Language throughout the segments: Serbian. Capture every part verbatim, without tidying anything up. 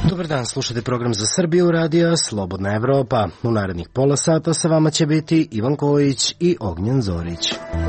Dobar dan, slušate program Za Srbiju radija Slobodna Evropa. U narednih pola sata sa vama će biti Ivan Kojić i Ognjen Zorić.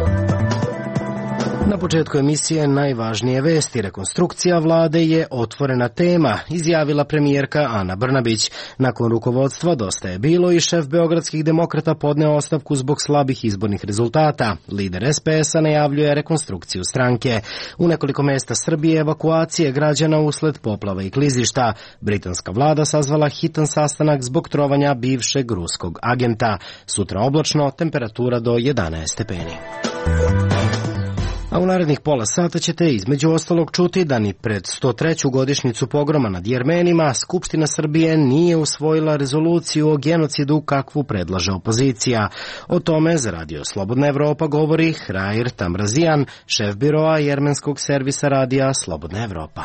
Na početku emisije najvažnije vesti. Rekonstrukcija vlade je otvorena tema, izjavila premijerka Ana Brnabić. Nakon rukovodstva Dosta je bilo i šef beogradskih demokrata podneo ostavku zbog slabih izbornih rezultata. Lider es pe es a najavljuje rekonstrukciju stranke. U nekoliko mesta Srbije evakuacije građana usled poplava i klizišta. Britanska vlada sazvala hitan sastanak zbog trovanja bivšeg ruskog agenta. Sutra oblačno, temperatura do jedanaest stepeni. A u narednih pola sata ćete između ostalog čuti da ni pred sto treću godišnjicu pogroma nad Jermenima Skupština Srbije nije usvojila rezoluciju o genocidu kakvu predlaže opozicija. O tome za radio Slobodna Evropa govori Hrair Tamrazijan, šef biroa jermenskog servisa radija Slobodna Evropa.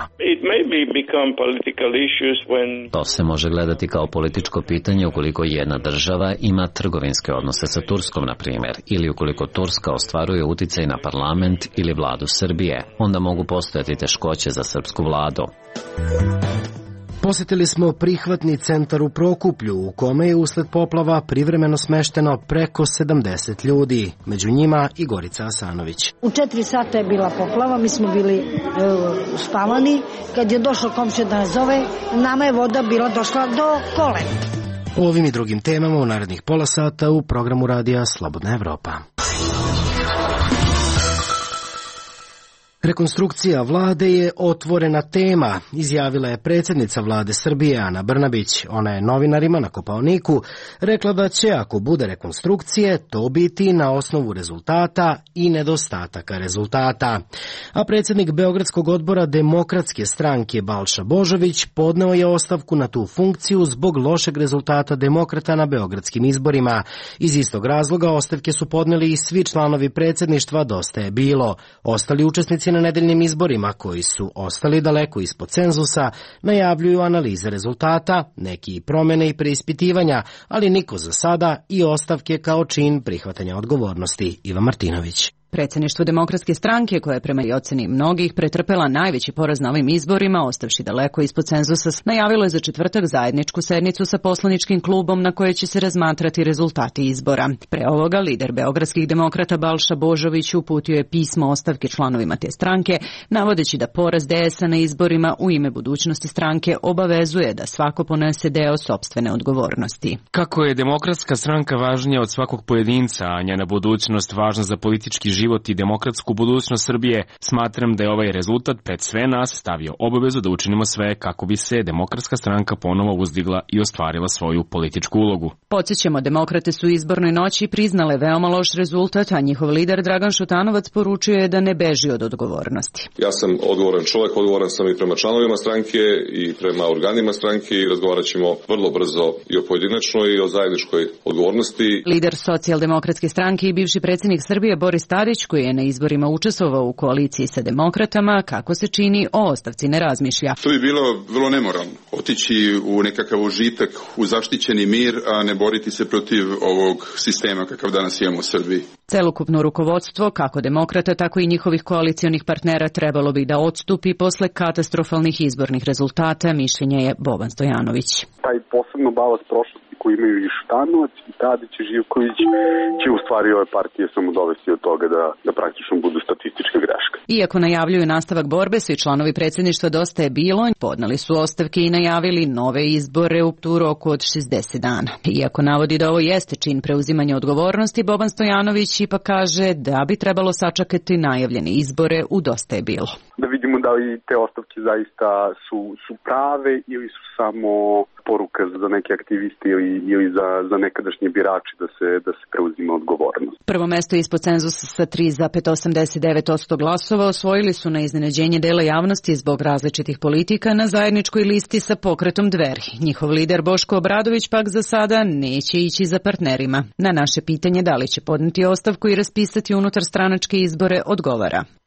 To se može gledati kao političko pitanje ukoliko jedna država ima trgovinske odnose sa Turskom, na primjer, ili ukoliko Turska ostvaruje uticaj na parlament ili vladu Srbije, onda mogu postojati teškoće za srpsku vladu. Posjetili smo prihvatni centar u Prokuplju, u kome je usled poplava privremeno smešteno preko sedamdeset ljudi, među njima i Gorica Asanović. U četiri sata je bila poplava, mi smo bili e, spavani, kad je došao komšija da nas zove, nama je voda bila došla do kolena. O ovim i drugim temama u narednih pola sata u programu radija Slobodna Evropa. Rekonstrukcija vlade je otvorena tema, izjavila je predsjednica vlade Srbije Ana Brnabić. Ona je novinarima na Kopaoniku rekla da će, ako bude rekonstrukcije, to biti na osnovu rezultata i nedostataka rezultata. A predsjednik Beogradskog odbora Demokratske stranke Balša Božović podneo je ostavku na tu funkciju zbog lošeg rezultata demokrata na beogradskim izborima. Iz istog razloga ostavke su podneli i svi članovi predsjedništva Dosta je bilo. Ostali učesnici na nedeljnim izborima, koji su ostali daleko ispod cenzusa, najavljuju analize rezultata, neki promjene i preispitivanja, ali niko za sada i ostavke kao čin prihvatanja odgovornosti. Ivan Martinović. Predsjedništvo Demokratske stranke, koja je prema ocjeni mnogih pretrpela najveći poraz na ovim izborima, ostavši daleko ispod cenzusa, najavilo je za četvrtak zajedničku sednicu sa poslaničkim klubom na kojoj će se razmatrati rezultati izbora. Pre ovoga, lider beogradskih demokrata Balša Božović uputio je pismo ostavke članovima te stranke, navodeći da poraz de es a na izborima u ime budućnosti stranke obavezuje da svako ponese deo sopstvene odgovornosti. Kako je Demokratska stranka važnija od svakog pojedinca, a njena budućnost važna za politički život život i demokratsku budućnost Srbije, smatram da je ovaj rezultat pred sve nas stavio obavezu da učinimo sve kako bi se Demokratska stranka ponovo uzdigla i ostvarila svoju političku ulogu. Podsjećamo, demokrate su izbornoj noći priznale veoma loš rezultat, a njihov lider Dragan Šutanovac poručio je da ne beži od odgovornosti. Ja sam odgovoran čovjek, odgovoran sam i prema članovima stranke i prema organima stranke i razgovarat ćemo vrlo brzo i o pojedinačnoj i o zajedničkoj odgovornosti. Lider Socijaldemokratske stranke i bivši predsjednik Srbije Boris Tadić, koji je na izborima učestvovao u koaliciji sa demokratama, kako se čini, o ostavci ne razmišlja. To bi bilo vrlo nemoralno, otići u nekakav užitak, u zaštićeni mir, a ne boriti se protiv ovog sistema kakav danas imamo u Srbiji. Celokupno rukovodstvo, kako demokrata, tako i njihovih koalicijonih partnera, trebalo bi da odstupi posle katastrofalnih izbornih rezultata, mišljenje je Boban Stojanović. Taj posebno balast prošlosti koji imaju i Šutanovac, i Tadić, i Živković, će u stvari ove partije samo dovesti od toga da, da praktično budu statistička greška. Iako najavljuju nastavak borbe, svi članovi predsjedništva Dosta je bilo, podnali su ostavke i najavili nove izbore u tu roku od šezdeset dana. Iako navodi da ovo jeste čin preuzimanja odgovornosti, Boban Stojanović ipak kaže da bi trebalo sačekati najavljene izbore u Dosta je bilo. Da vidimo da li te ostavke zaista su, su prave ili su samo poruka za neke aktiviste ili, ili za, za nekadašnje birače da se, da se preuzima odgovornost. Prvo mesto ispod cenzusa sa tri zarez osamdeset devet posto glasova osvojili su na iznenađenje dela javnosti zbog različitih politika na zajedničkoj listi sa pokretom Dveri. Njihov lider Boško Obradović pak za sada neće ići za partnerima. Na naše pitanje da li će podneti ostavku i raspisati unutar stranačke izbore odgovara.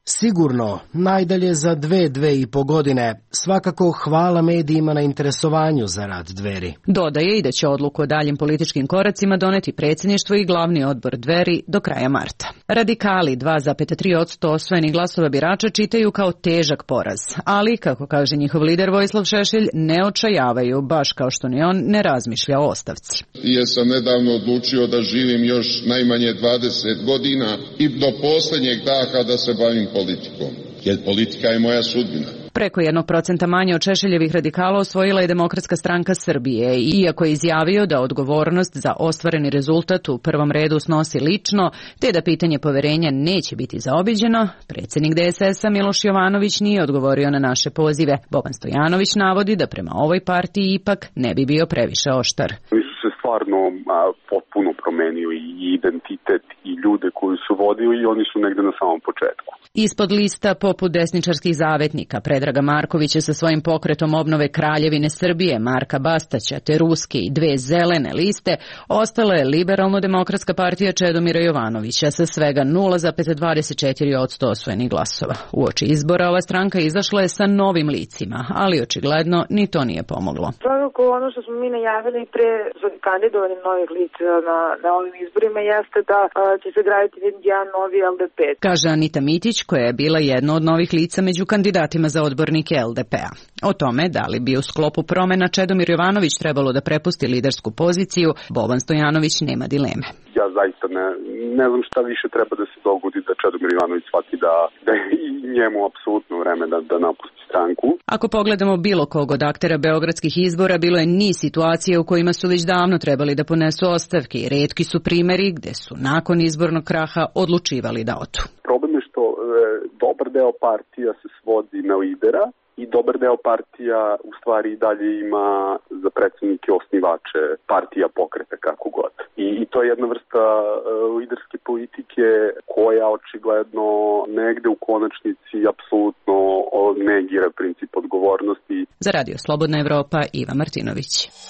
Sigurno, najdalje za dve, dve i po godine, svakako hvala medijima na interesovanju za rad Dveri. Dodaje i da će odluku o daljim političkim koracima doneti predsjedništvo i glavni odbor Dveri do kraja marta. Radikali dva zarez tri posto osvojenih glasova birača čitaju kao težak poraz, ali, kako kaže njihov lider Vojislav Šešelj, ne očajavaju, baš kao što ni on ne razmišlja o ostavci. Jer sam nedavno odlučio da živim još najmanje dvadeset godina i do posljednjeg daha da se bavim politikom, jer politika je moja sudbina. Preko jednog procenta manje od Šešeljevih radikala osvojila je Demokratska stranka Srbije, iako je izjavio da odgovornost za ostvareni rezultat u prvom redu snosi lično, te da pitanje poverenja neće biti zaobiđeno, predsjednik D S S-a Miloš Jovanović nije odgovorio na naše pozive. Boban Stojanović navodi da prema ovoj partiji ipak ne bi bio previše oštar. Se stvarno a, potpuno promenio i identitet i ljude koji su vodili i oni su negde na samom početku. Ispod lista poput desničarskih zavetnika Predraga Markovića sa svojim pokretom obnove Kraljevine Srbije, Marka Bastaća, te ruske i dve zelene liste, ostala je Liberalno-demokratska partija Čedomira Jovanovića sa svega nula zarez dvadeset četiri posto osvojenih glasova. Uoči izbora ova stranka izašla je sa novim licima, ali očigledno ni to nije pomoglo. Svakako ono što smo mi najavili pre kandidovanjem novih lica na, na ovim izborima jeste da a, će se graditi jedan novi L D P. Kaže Anita Mitić, koja je bila jedno od novih lica među kandidatima za odbornike L D P-a. O tome da li bi u sklopu promena Čedomir Jovanović trebalo da prepusti lidersku poziciju, Boban Stojanović nema dileme. Ja zaista ne, ne znam šta više treba da se dogodi da Čedomir Jovanović shvati da, da je i njemu apsolutno vreme da, da napusti stranku. Ako pogledamo bilo kog od aktera beogradskih izbora, bilo je niz situacija u kojima su već davno trebali da ponesu ostavke i retki su primeri gde su nakon izbornog kraha odlučivali da odu. Problem je što e, dobar deo partija se svodi na lidera i dobar deo partija u stvari i dalje ima za predsjednike osnivače partija, pokreta, kako god. I, i to je jedna vrsta e, liderske politike koja očigledno negde u konačnici apsolutno negira princip odgovornosti. Za Radio Slobodna Evropa, Iva Martinović.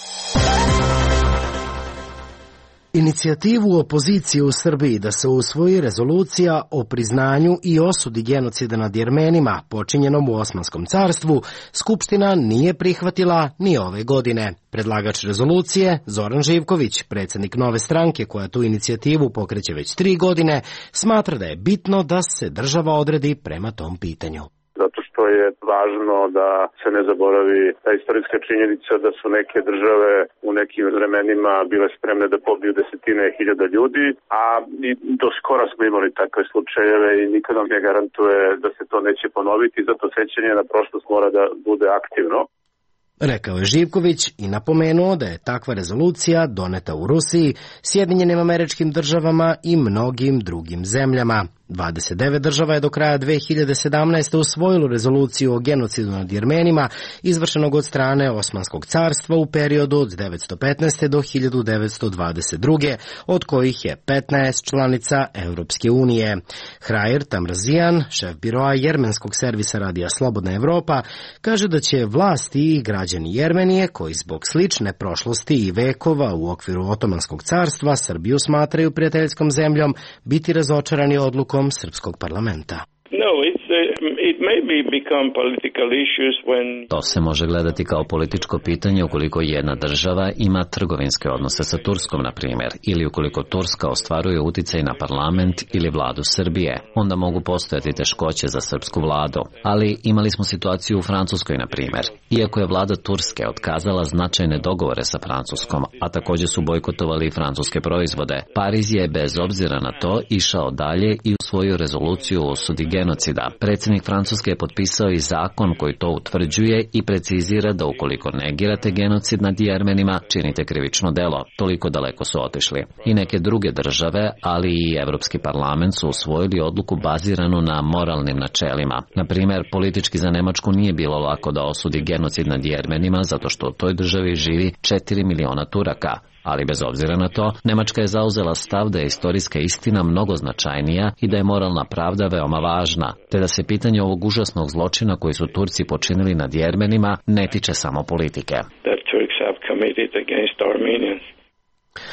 Inicijativu opozicije u Srbiji da se usvoji rezolucija o priznanju i osudi genocida nad Jermenima počinjenom u Osmanskom carstvu, Skupština nije prihvatila ni ove godine. Predlagač rezolucije, Zoran Živković, predsjednik Nove stranke koja tu inicijativu pokreće već tri godine, smatra da je bitno da se država odredi prema tom pitanju. Zato što je važno da se ne zaboravi ta istorijska činjenica da su neke države u nekim vremenima bile spremne da pobiju desetine hiljada ljudi, a i do skora smo imali takve slučajeve i niko nam ne garantuje da se to neće ponoviti, zato sećanje na prošlost mora da bude aktivno. Rekao je Živković i napomenuo da je takva rezolucija doneta u Rusiji, Sjedinjenim Američkim Državama i mnogim drugim zemljama. dvadeset devet država je do kraja dve hiljade sedamnaeste. usvojilo rezoluciju o genocidu nad Jermenima izvršenog od strane Osmanskog carstva u periodu od devetsto petnaeste. do hiljadu devetsto dvadeset druge. od kojih je petnaest članica Evropske unije. Hrajer Tamrazijan, šef biroa jermenskog servisa Radija Slobodna Evropa, kaže da će vlasti i građani Jermenije, koji zbog slične prošlosti i vekova u okviru Otomanskog carstva Srbiju smatraju prijateljskom zemljom, biti razočarani odlukom srpskog parlamenta. No, it's, uh, it may be become political issues when... To se može gledati kao političko pitanje ukoliko jedna država ima trgovinske odnose sa Turskom, na primjer, ili ukoliko Turska ostvaruje uticaj na parlament ili vladu Srbije. Onda mogu postojati teškoće za srpsku vladu. Ali imali smo situaciju u Francuskoj, na primjer. Iako je vlada Turske otkazala značajne dogovore sa Francuskom, a također su bojkotovali i francuske proizvode, Pariz je bez obzira na to išao dalje i usvojio rezoluciju o osudi genocida. Predsjednik Francuske je potpisao i zakon koji to utvrđuje i precizira da ukoliko negirate genocid nad Jermenima, činite krivično delo. Toliko daleko su otišli. I neke druge države, ali i Evropski parlament su usvojili odluku baziranu na moralnim načelima. Na primjer, politički za Nemačku nije bilo lako da osudi genocid nad Jermenima zato što u toj državi živi četiri miliona Turaka. Ali bez obzira na to, Nemačka je zauzela stav da je istorijska istina mnogo značajnija i da je moralna pravda veoma važna, te da se pitanje ovog užasnog zločina koji su Turci počinili nad Jermenima ne tiče samo politike.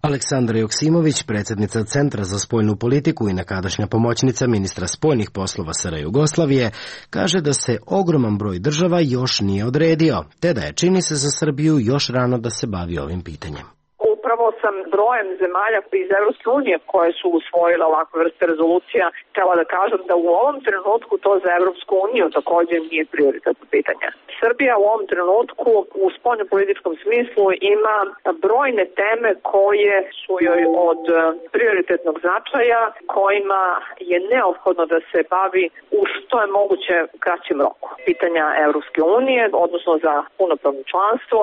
Aleksandra Joksimović, predsjednica Centra za spoljnu politiku i nekadašnja pomoćnica ministra spoljnih poslova S R Jugoslavije, kaže da se ogroman broj država još nije odredio, te da je, čini se, za Srbiju još rano da se bavi ovim pitanjem. Upravo sam brojem zemalja iz Evropske unije koje su usvojile ovakve vrste rezolucija htela da kažem da u ovom trenutku to za Evropsku uniju također nije prioritetno pitanje. Srbija u ovom trenutku u spoljnopolitičkom smislu ima brojne teme koje su joj od prioritetnog značaja, kojima je neophodno da se bavi u što je moguće kraćem roku. Pitanja Evropske unije, odnosno za punopravno članstvo.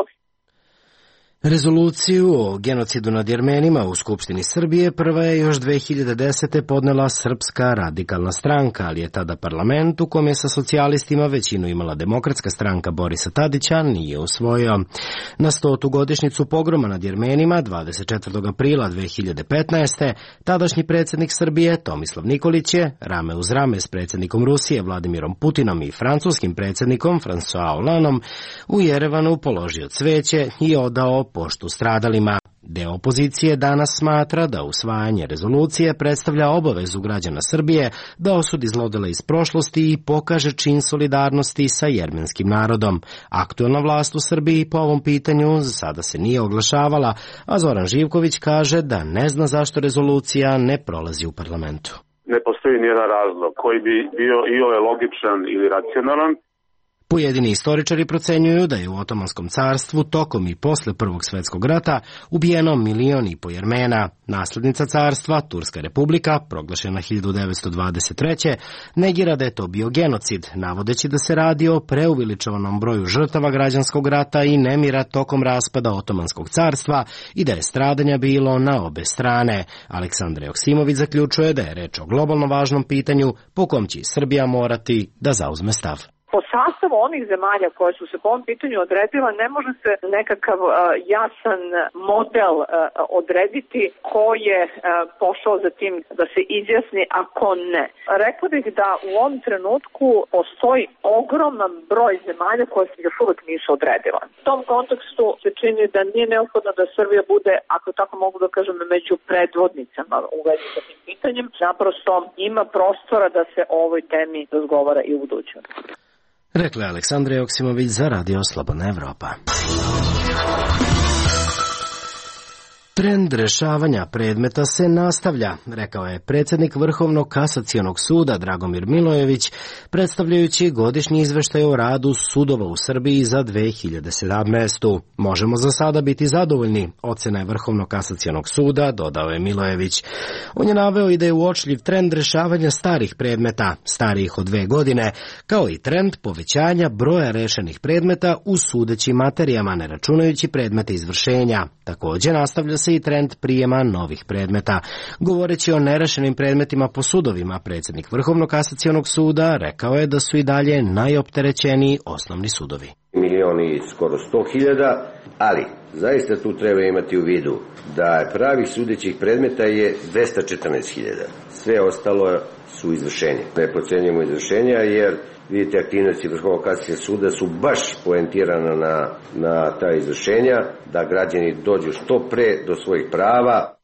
Rezoluciju o genocidu nad Jermenima u Skupštini Srbije prva je još dve hiljade desete. podnela Srpska radikalna stranka, ali je tada parlament, u kom je sa socijalistima većinu imala Demokratska stranka Borisa Tadića, nije usvojio. Na stotu godišnjicu pogroma nad Jermenima, dvadeset četvrtog aprila dve hiljade petnaeste. tadašnji predsjednik Srbije Tomislav Nikolić je, rame uz rame s predsjednikom Rusije Vladimirom Putinom i francuskim predsjednikom François Hollandom, u Jerevanu položio cveće i odao poštu stradalima. Deo opozicije danas smatra da usvajanje rezolucije predstavlja obavezu građana Srbije da osudi zlodela iz prošlosti i pokaže čin solidarnosti sa jermenskim narodom. Aktuelna vlast u Srbiji po ovom pitanju za sada se nije oglašavala, a Zoran Živković kaže da ne zna zašto rezolucija ne prolazi u parlamentu. Ne postoji nijedan razlog koji bi bio iole logičan ili racionalan. Pojedini istoričari procenjuju da je u Otomanskom carstvu tokom i posle Prvog svjetskog rata ubijeno milion i po Jermena. Naslednica carstva, Turska republika, proglašena hiljadu devetsto dvadeset treće. negira da je to bio genocid, navodeći da se radi o preuveličavanom broju žrtava građanskog rata i nemira tokom raspada Otomanskog carstva i da je stradanja bilo na obe strane. Aleksandra Joksimović zaključuje da je reč o globalno važnom pitanju po kom će Srbija morati da zauzme stav. Po sastavu onih zemalja koje su se po ovom pitanju odredila, ne može se nekakav uh, jasan model uh, odrediti ko je uh, pošao za tim da se izjasni, a ko ne. Rekla bih da u ovom trenutku postoji ogroman broj zemalja koje se još uvek nisu odredila. U tom kontekstu se čini da nije neophodno da Srbija bude, ako tako mogu da kažem, među predvodnicama u vezi sa tim pitanjem. Naprosto ima prostora da se o ovoj temi razgovara i u budućnosti. Rekla je Aleksandra Joksimović za Radio Slobodna Evropa. Trend rešavanja predmeta se nastavlja, rekao je predsjednik Vrhovnog kasacionog suda Dragomir Milojević, predstavljajući godišnji izveštaj o radu sudova u Srbiji za dve hiljade sedamnaestu. Možemo za sada biti zadovoljni, ocena je Vrhovnog kasacionog suda, dodao je Milojević. On je naveo i da je uočljiv trend rešavanja starih predmeta, starijih od dve godine, kao i trend povećanja broja rešenih predmeta u sudećim materijama, ne računajući predmete izvršenja. Također nastavlja se i trend prijema novih predmeta. Govoreći o nerešenim predmetima po sudovima, predsjednik Vrhovnog kasacionog suda rekao je da su i dalje najopterećeniji osnovni sudovi. Milioni skoro sto hiljada, ali zaista tu treba imati u vidu da pravih sudećih predmeta je dvesta četrnaest hiljada. Sve ostalo su izvršenje. Ne procenjujemo izvršenja jer vidite, aktivnosti Vrhovnog kasacionog suda su baš poentirane na, na ta izvršenja, da građani dođu što pre do svojih prava.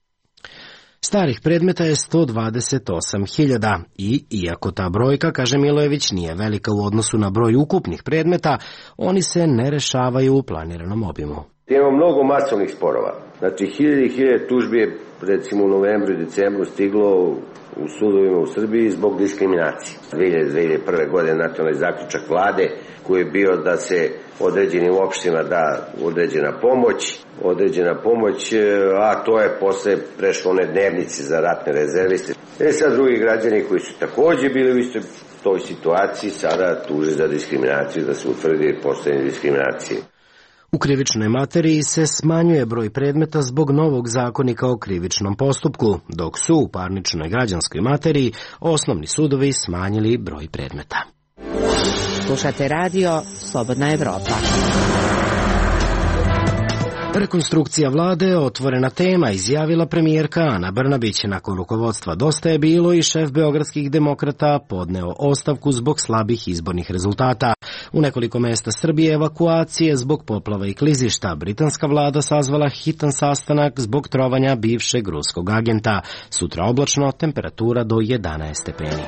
Starih predmeta je sto dvadeset osam hiljada i, iako ta brojka, kaže Milojević, nije velika u odnosu na broj ukupnih predmeta, oni se ne rešavaju u planiranom obimu. Imamo mnogo masovnih sporova. Znači, hiljade i hiljade tužbi je, recimo, u novembru i decembru stiglo u sudovima u Srbiji zbog diskriminacije. dve hiljade prve. godine nacionalni zaključak vlade koji je bio da se određenim opštinama da određena pomoć, određena pomoć, a to je posle prešlo one dnevnice za ratne rezerviste. E sad drugi građani koji su takođe bili u istoj toj situaciji sada tuže za diskriminaciju, da se utvrdi postojanje diskriminacije. U krivičnoj materiji se smanjuje broj predmeta zbog novog zakonika o krivičnom postupku, dok su u parničnoj građanskoj materiji osnovni sudovi smanjili broj predmeta. Slušate radio Slobodna Evropa. Rekonstrukcija vlade otvorena tema, izjavila premijerka Ana Brnabić. Nakon rukovodstva Dosta je bilo i šef beogradskih demokrata podneo ostavku zbog slabih izbornih rezultata. U nekoliko mesta Srbije evakuacije zbog poplava i klizišta. Britanska vlada sazvala hitan sastanak zbog trovanja bivšeg ruskog agenta. Sutra oblačno, temperatura do jedanaest stepeni.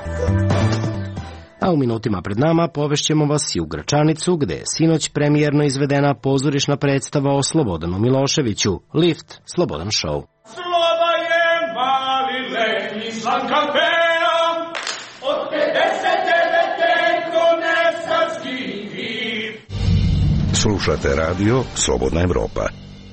A u minutima pred nama povešćemo vas i u Gračanicu, gde je sinoć premijerno izvedena pozorišna predstava o Slobodanu Miloševiću, Lift, Slobodan show. Sloba je mali letnji slanka pea, od pedeset devete konesački vir. Slušate radio Slobodna Evropa.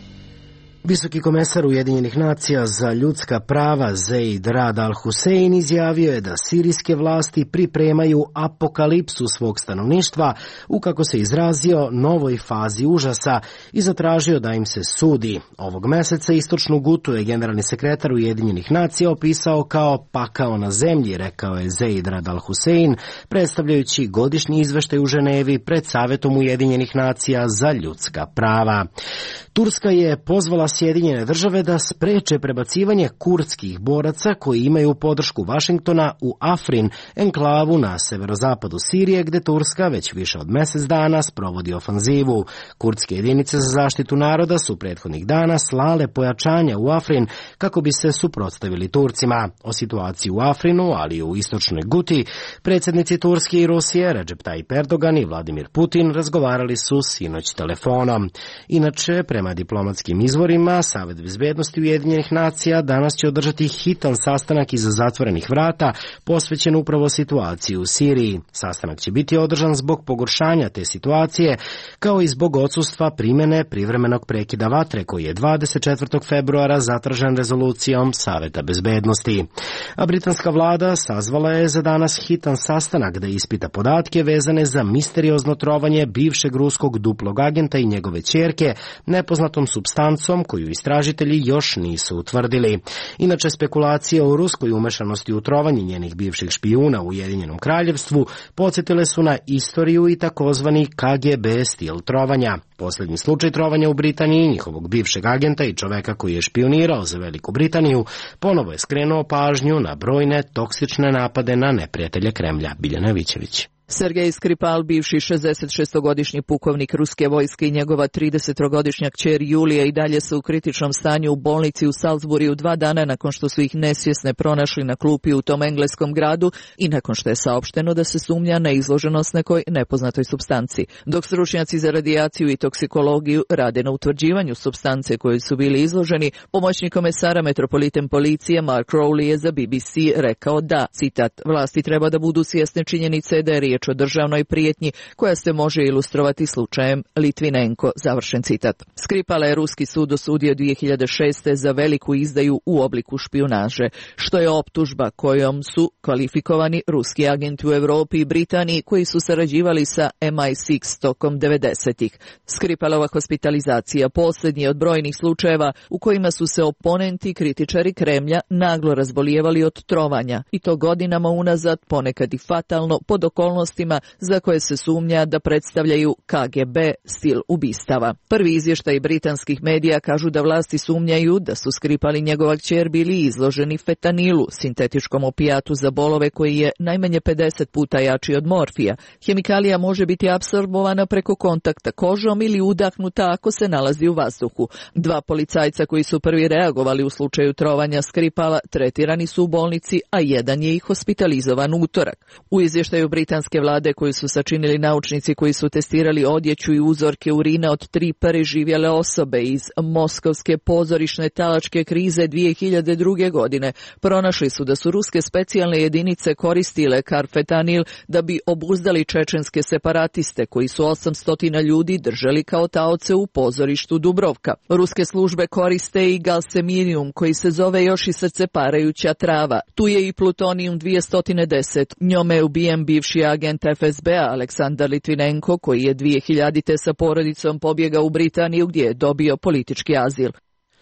Visoki komesar Ujedinjenih nacija za ljudska prava Zeid Rad al-Hussein izjavio je da sirijske vlasti pripremaju apokalipsu svog stanovništva u, kako se izrazio, novoj fazi užasa i zatražio da im se sudi. Ovog meseca istočnu Gutu je generalni sekretar Ujedinjenih nacija opisao kao pakao na zemlji, rekao je Zeid Rad al-Hussein, predstavljajući godišnji izveštaj u Ženevi pred Savetom Ujedinjenih nacija za ljudska prava. Turska je pozvala Sjedinjene države da spreče prebacivanje kurdskih boraca koji imaju podršku Vašingtona u Afrin, enklavu na severozapadu Sirije, gde Turska već više od mesec dana sprovodi ofanzivu. Kurdske jedinice za zaštitu naroda su prethodnih dana slale pojačanja u Afrin kako bi se suprotstavili Turcima. O situaciji u Afrinu, ali i u istočnoj Guti, predsjednici Turske i Rusije Recep Tayyip Erdogan i Vladimir Putin razgovarali su sinoć telefonom. Inače, prema diplomatskim izvorima, Savet bezbednosti Ujedinjenih nacija danas će održati hitan sastanak iza zatvorenih vrata posvećen upravo situaciji u Siriji. Sastanak će biti održan zbog pogoršanja te situacije, kao i zbog odsustva primene privremenog prekida vatre koji je dvadeset četvrtog februara zatražen rezolucijom Saveta bezbednosti. A britanska vlada sazvala je za danas hitan sastanak da ispita podatke vezane za misteriozno trovanje bivšeg ruskog duplog agenta i njegove ćerke nepoznatom supstancom koju istražitelji još nisu utvrdili. Inače, spekulacije o ruskoj umešanosti u trovanje njenih bivših špijuna u Ujedinjenom kraljevstvu podsjetile su na istoriju i takozvani K G B stil trovanja. Posljednji slučaj trovanja u Britaniji, njihovog bivšeg agenta i čoveka koji je špionirao za Veliku Britaniju, ponovo je skrenuo pažnju na brojne toksične napade na neprijatelje Kremlja. Biljana Vićević. Sergej Skripal, bivši šezdesetšestogodišnji pukovnik ruske vojske i njegova tridesetogodišnja kćer Julija i dalje su u kritičnom stanju u bolnici u Salisburiju dva dana nakon što su ih nesvjesne pronašli na klupi u tom engleskom gradu i nakon što je saopšteno da se sumnja na izloženost nekoj nepoznatoj supstanci. Dok stručnjaci za radijaciju i toksikologiju rade na utvrđivanju supstance koje su bili izloženi, pomoćnik komesara metropoliten policije Mark Rowley je za B B C rekao da, citat, vlasti treba da budu svjesne činjenice da je riječ o državnoj prijetnji koja se može ilustrovati slučajem Litvinenko, završen citat. Skripala je ruski sud osudio dvije hiljade šeste. za veliku izdaju u obliku špijunaže, što je optužba kojom su kvalifikovani ruski agenti u Europi i Britaniji koji su sarađivali sa M I šest tokom devedesetih. Skripalova hospitalizacija posljednji od brojnih slučajeva u kojima su se oponenti kritičari Kremlja naglo razbolijevali od trovanja i to godinama unazad, ponekad i fatalno, pod okolnostima za koje se sumnja da predstavljaju K G B stil ubistava. Prvi izvještaji britanskih medija kažu da vlasti sumnjaju da su Skripal i njegova kćer bili izloženi fetanilu, sintetičkom opijatu za bolove koji je najmanje pedeset puta jači od morfija. Hemikalija može biti apsorbovana preko kontakta kožom ili udahnuta ako se nalazi u vazduhu. Dva policajca koji su prvi reagovali u slučaju trovanja Skripala tretirani su u bolnici, a jedan je i hospitalizovan u utorak. U izvještaju britanske vlade koju su sačinili naučnici koji su testirali odjeću i uzorke urina od tri preživjele osobe iz moskovske pozorišne talačke krize dvije hiljade druge. godine, pronašli su da su ruske specijalne jedinice koristile karfetanil da bi obuzdali čečenske separatiste koji su osamsto ljudi držali kao taoce u pozorištu Dubrovka. Ruske službe koriste i galsemirijum koji se zove još i srceparajuća trava. Tu je i plutonijum dvjesto deset. Njome je ubijen bivši agent F S B-a Aleksandar Litvinenko koji je dvije hiljadite. sa porodicom pobjegao u Britaniju gdje je dobio politički azil.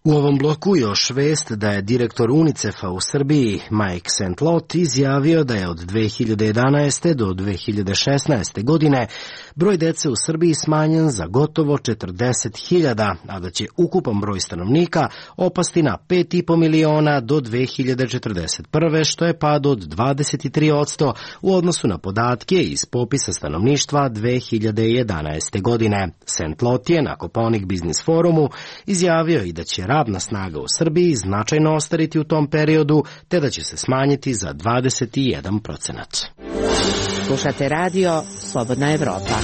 U ovom bloku još vest da je direktor UNICEF-a u Srbiji Mike Saint-Lot izjavio da je od dve hiljade jedanaeste. do dve hiljade šesnaeste. godine broj dece u Srbiji smanjen za gotovo četrdeset hiljada, a da će ukupan broj stanovnika opasti na pet i po miliona do dve hiljade četrdeset prve. što je pad od dvadeset tri posto u odnosu na podatke iz popisa stanovništva dve hiljade jedanaeste. godine. Saint-Lot je na Kopaonik Biznis forumu izjavio i da će radna snaga u Srbiji značajno ostariti u tom periodu, te da će se smanjiti za dvadeset jedan procenat. Slušate radio Slobodna Evropa.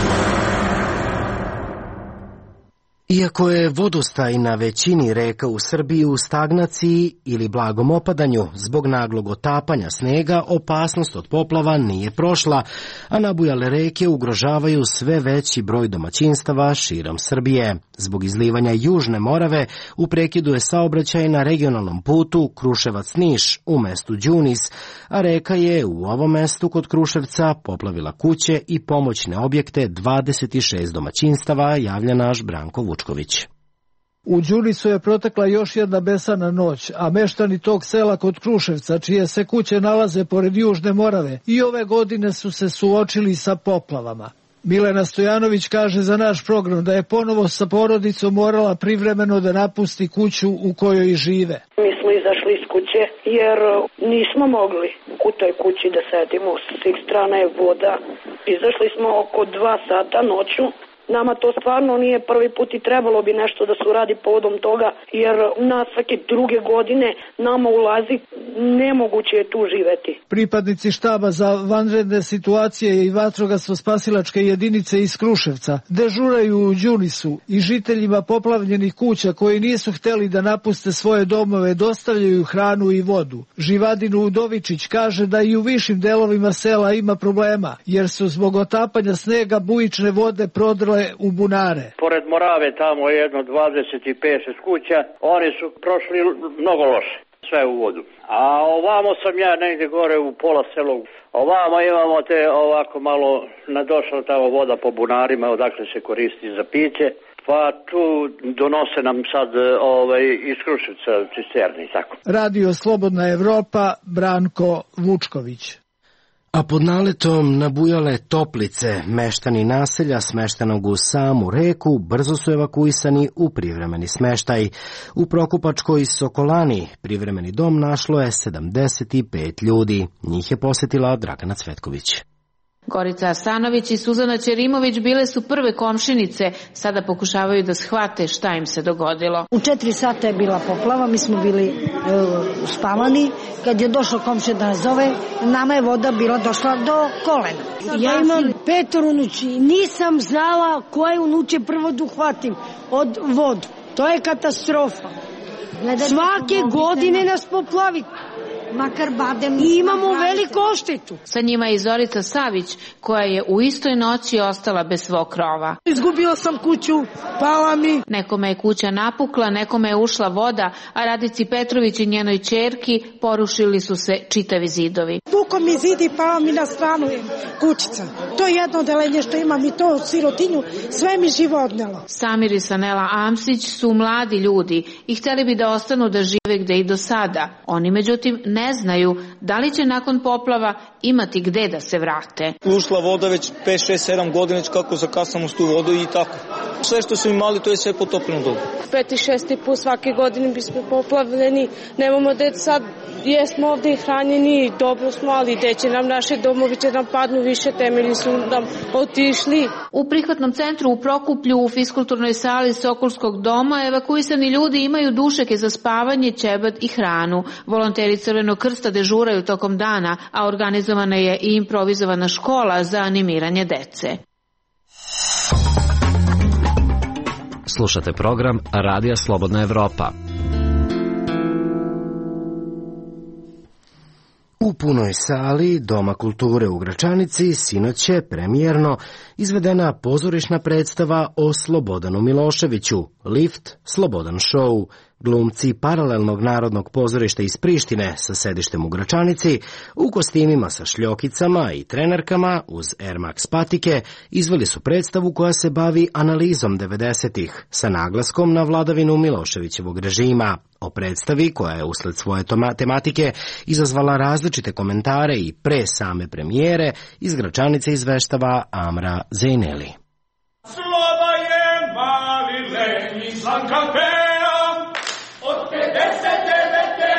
Iako je vodostaj na većini reka u Srbiji u stagnaciji ili blagom opadanju zbog naglog otapanja snega, opasnost od poplava nije prošla, a nabujale reke ugrožavaju sve veći broj domaćinstava širom Srbije. Zbog izlivanja Južne Morave u prekidu je saobraćaj na regionalnom putu Kruševac-Niš u mestu Đunis, a reka je u ovom mestu kod Kruševca poplavila kuće i pomoćne objekte dvadeset šest domaćinstava, javlja naš Branko Vučković. U Đunisu je protekla još jedna besana noć, a meštani tog sela kod Kruševca, čije se kuće nalaze pored Južne Morave, i ove godine su se suočili sa poplavama. Milena Stojanović kaže za naš program da je ponovo sa porodicom morala privremeno da napusti kuću u kojoj žive. Mi smo izašli iz kuće jer nismo mogli u toj kući da sedimo, s svih strana je voda. Izašli smo oko dva sata noću. Nama to stvarno nije prvi put i trebalo bi nešto da se uradi povodom toga, jer na svake druge godine nama ulazi, nemoguće je tu živeti. Pripadnici štaba za vanredne situacije i vatrogasno-spasilačke jedinice iz Kruševca dežuraju u Đunisu i žiteljima poplavljenih kuća koji nisu hteli da napuste svoje domove dostavljaju hranu i vodu. Živadin Udovičić kaže da i u višim delovima sela ima problema, jer su zbog otapanja snega bujične vode prodrle u bunare. Pored Morave tamo je jedno dvadeset pet kuća, oni su prošli mnogo loše, sve u vodu. A ovamo sam ja negdje gore u pola selu. Ovamo imamo te ovako malo nadošla tamo voda po bunarima, odakle se koristi za piće. Pa tu donose nam sad ovaj, iz Kruševca cisterni i tako. Radio Slobodna Evropa, Branko Vučković. A pod naletom nabujale Toplice, meštani naselja smeštenog u samu reku, brzo su evakuisani u privremeni smeštaj. U Prokupačkoj Sokolani privremeni dom našlo je sedamdeset pet ljudi. Njih je posetila Dragana Cvetković. Gorica Asanović i Suzana Ćerimović bile su prve komšinice, sada pokušavaju da shvate šta im se dogodilo. U četiri sata je bila poplava, mi smo bili e, spavani, kad je došao komšija da nas zove, nama je voda bila došla do kolena. Ja imam petor unuči, nisam znala koje unuče prvo da uhvatim od vodu. To je katastrofa. Svake godine nas poplavi. Makar badem. I imamo veliku oštetu. Sa njima je i Zorica Savić, koja je u istoj noći ostala bez svog krova. Izgubila sam kuću, pala mi. Nekome je kuća napukla, nekome je ušla voda, a Radici Petrović i njenoj ćerki porušili su se čitavi zidovi. Puko mi zid i pala mi na stranu kućica. To je jedno delenje što imam i to sirotinju, sve mi živo odnelo. Samir i Sanela Amsić su mladi ljudi i hteli bi da ostanu da žive gde i do sada. Oni međutim ne znaju da li će nakon poplava imati gde da se vrate. Ušla voda već pet, šest, sedam godina, kako zakasamo s tu vodu i tako. Sve što su imali, to je sve potopljeno dobro. Peti, šesti put svake godine bismo poplavljeni, nemamo gde sad, jesmo ovde i hranjeni, dobro smo, ali gde će nam naše domovi, će nam padnu više, temelji su nam otišli. U prihvatnom centru u Prokuplju u fiskulturnoj sali Sokolskog doma evakuisani ljudi imaju dušeke za spavanje, ćebad i hranu. Volonteri Crvenog krsta dežuraju tokom dana, a organizovana je i improvizovana škola za animiranje dece. Slušate program Radija Slobodna Evropa. U punoj sali Doma kulture u Gračanici sinoć je premijerno izvedena pozorišna predstava o Slobodanu Miloševiću, Lift, Slobodan show. Glumci paralelnog narodnog pozorišta iz Prištine sa sedištem u Gračanici u kostimima sa šljokicama i trenerkama uz Air Max patike izveli su predstavu koja se bavi analizom devedesetih sa naglaskom na vladavinu Miloševićevog režima. O predstavi, koja je usled svoje tematike izazvala različite komentare i pre same premijere, iz Gračanice izveštava Amra Zejneli. Sloba je mali lenji Sankalpea, od pedeset devete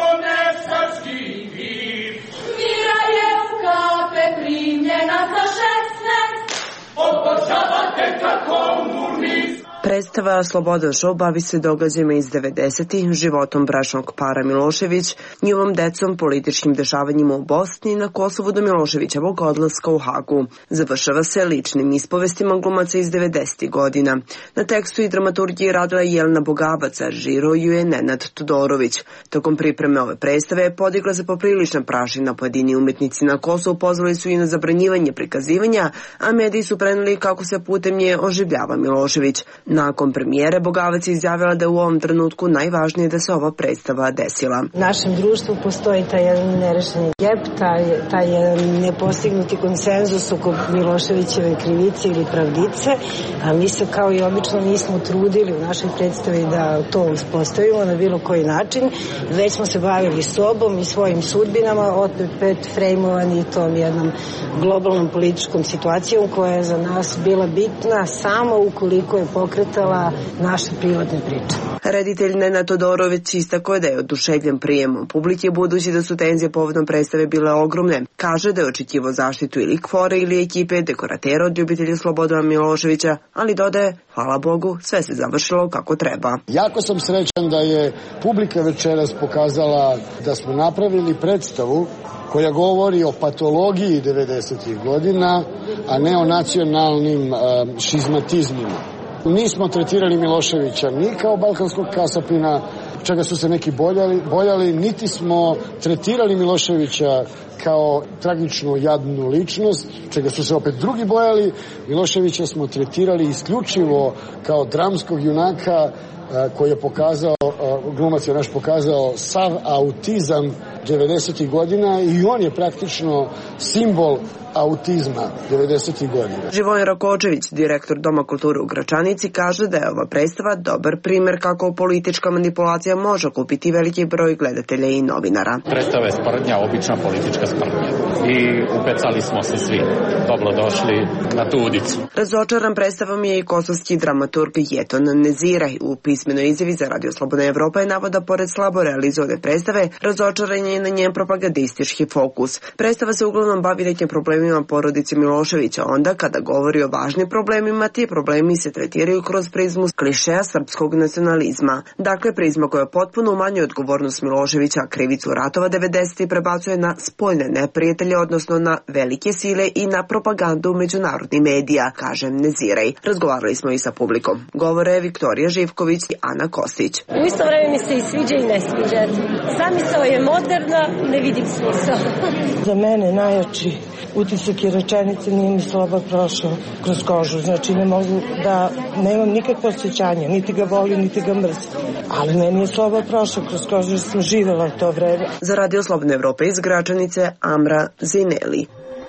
konesarski vir. Mira je u kape primljena za šesnaest, obožavate kako komunist. Predstava Slobodan show bavi se događajima iz devedesetih, životom bračnog para Milošević, njihovom decom, političkim dešavanjima u Bosni i na Kosovu do Miloševićevog odlaska u Hagu. Završava se ličnim ispovestima glumaca iz devedesetih godina. Na tekstu i dramaturgiji radila je Jelena Bogavac, a režirao ju je Nenad Todorović. Tokom pripreme ove predstave podigla se poprilična prašina, pojedini umetnici na Kosovu pozvali su i na zabranjivanje prikazivanja, a mediji su preneli kako se putem nje oživljava Milošević. Nakon premijere Bogavac je izjavila da je u ovom trenutku najvažnije da se ova predstava desila. U našem društvu postoji taj jedan nerešeni gep, taj, taj jedan nepostignuti konsenzus oko Miloševićeve krivice ili pravdice, a mi se kao i obično nismo trudili u našoj predstavi da to uspostavimo na bilo koji način, već smo se bavili sobom i svojim sudbinama, opet frejmovani tom jednom globalnom političkom situacijom koja je za nas bila bitna samo ukoliko je pokretala naše privatne priče. Reditelj Nenad Todorović istakao je da je oduševljen prijemom publike, budući da su tenzije povodom predstave bile ogromne. Kaže da je očekivao zaštitu ili kvore ili ekipe dekoratera od ljubitelja Slobodana Miloševića, ali dodaje, hvala Bogu, sve se završilo kako treba. Jako sam srećan da je publika večeras pokazala da smo napravili predstavu koja govori o patologiji devedesetih godina, a ne o nacionalnim um, šizmatizmima. Nismo tretirali Miloševića ni kao balkanskog kasapina, čega su se neki bojali, bojali, niti smo tretirali Miloševića kao tragičnu jadnu ličnost, čega su se opet drugi bojali. Miloševića smo tretirali isključivo kao dramskog junaka koji je pokazao, glumac je naš pokazao sav autizam devedesetih godina i on je praktično simbol autizma devedesetih godina. Živojin Rakočević, direktor Doma kulture u Gračanici, kaže da je ova predstava dobar primer kako politička manipulacija može kupiti veliki broj gledatelja i novinara. Predstava je sprdnja, obična politička sprdnja. I upecali smo se svi. Dobrodošli na tu udicu. Razočaran predstavom je i kosovski dramaturg Jeton Neziraj. U pismenoj izjavi za Radio Slobodna Evropa je navoda pored slabo realizovane predstave, razočaran je na njen propagandistički fokus. Predstava se uglavnom bavi nekim problemima porodice Miloševića, onda kada govori o važnim problemima, ti problemi se tretiraju kroz prizmu klišeja srpskog nacionalizma. Dakle, prizma koja potpuno umanjuje odgovornost Miloševića, krivicu ratova devedesetih prebacuje na spoljne neprijatelje, odnosno na velike sile i na propagandu međunarodnih medija, kaže Neziraj. Razgovarali smo i sa publikom. Govore Viktorija Živković i Ana Kostić. U isto vreme mi se i sviđa i ne sviđa. Zamisao je moderna, ne vidim smisao. Za mene najjači utisak je rečenice nije mi slaba prošao kroz kožu. Znači ne mogu da, nemam nikakvo osjećanje, niti ga volim, niti ga mrzim. Ali meni je slaba prošao kroz kožu jer sam živjela to vreme. Za Radio Slobodne Evrope iz Gračanice, Amra Zineli.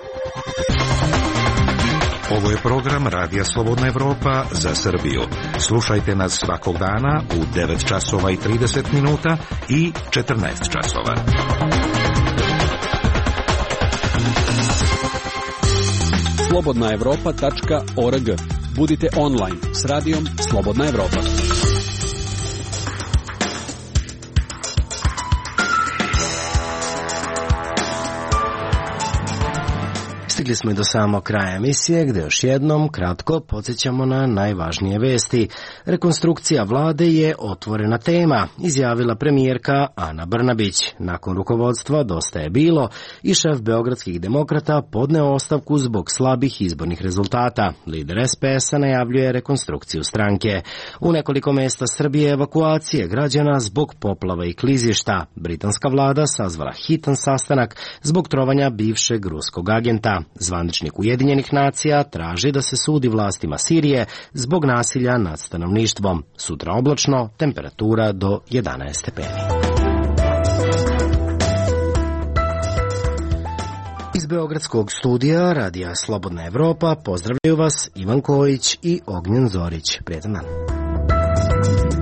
Ovo je program Radija Slobodna Evropa za Srbiju. Slušajte nas svakog dana u devet časova i trideset minuta i četrnaest časova. slobodna evropa tačka org. Budite online s radijom Slobodna Evropa. Stigli smo i do samog kraja emisije, gde još jednom kratko podsjećamo na najvažnije vesti. Rekonstrukcija vlade je otvorena tema, izjavila premijerka Ana Brnabić. Nakon rukovodstva Dosta je bilo i šef beogradskih demokrata podneo ostavku zbog slabih izbornih rezultata. Lider es pe es a najavljuje rekonstrukciju stranke. U nekoliko mesta Srbije evakuacije građana zbog poplava i klizišta. Britanska vlada sazvala hitan sastanak zbog trovanja bivšeg ruskog agenta. Zvaničnik Ujedinjenih nacija traži da se sudi vlastima Sirije zbog nasilja nad stanovništvom. Sutra oblačno, temperatura do jedanaest stepeni. Iz Beogradskog studija Radija Slobodna Evropa pozdravljaju vas Ivan Kojić i Ognjen Zorić. Prijetan dan.